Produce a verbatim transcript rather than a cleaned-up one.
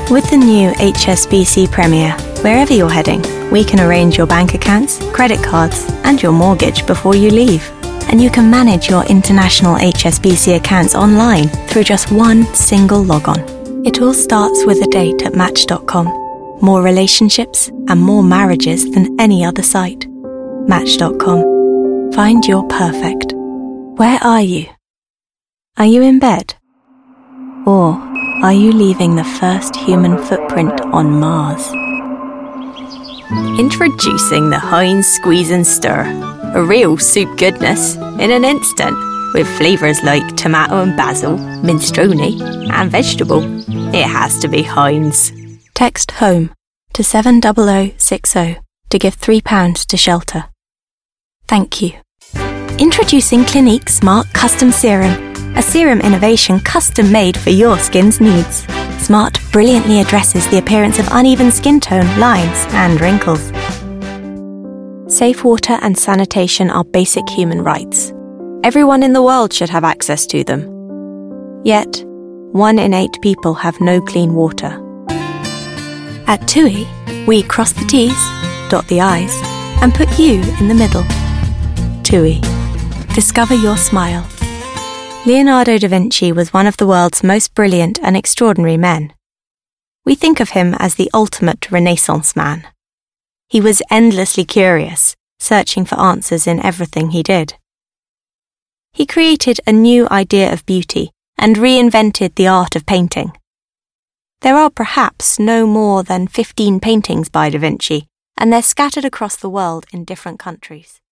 With the new H S B C Premier, wherever you're heading, we can arrange your bank accounts, credit cards, and your mortgage before you leave. And you can manage your international H S B C accounts online through just one single logon. It all starts with a date at Match dot com. More relationships and more marriages than any other site. Match dot com. Find your perfect. Where are you? Are you in bed? Or are you leaving the first human footprint on Mars? Introducing the Heinz Squeeze and Stir. A real soup goodness in an instant, with flavours like tomato and basil, minestrone and vegetable. It has to be Heinz. Text HOME to seven zero zero six zero to give three pounds to shelter. Thank you. Introducing Clinique Smart Custom Serum. A serum innovation custom-made for your skin's needs. Smart brilliantly addresses the appearance of uneven skin tone, lines, and wrinkles. Safe water and sanitation are basic human rights. Everyone in the world should have access to them. Yet, one in eight people have no clean water. At TUI, we cross the T's, dot the I's, and put you in the middle. TUI. Discover your smile. Leonardo da Vinci was one of the world's most brilliant and extraordinary men. We think of him as the ultimate Renaissance man. He was endlessly curious, searching for answers in everything he did. He created a new idea of beauty and reinvented the art of painting. There are perhaps no more than fifteen paintings by Da Vinci, and they're scattered across the world in different countries.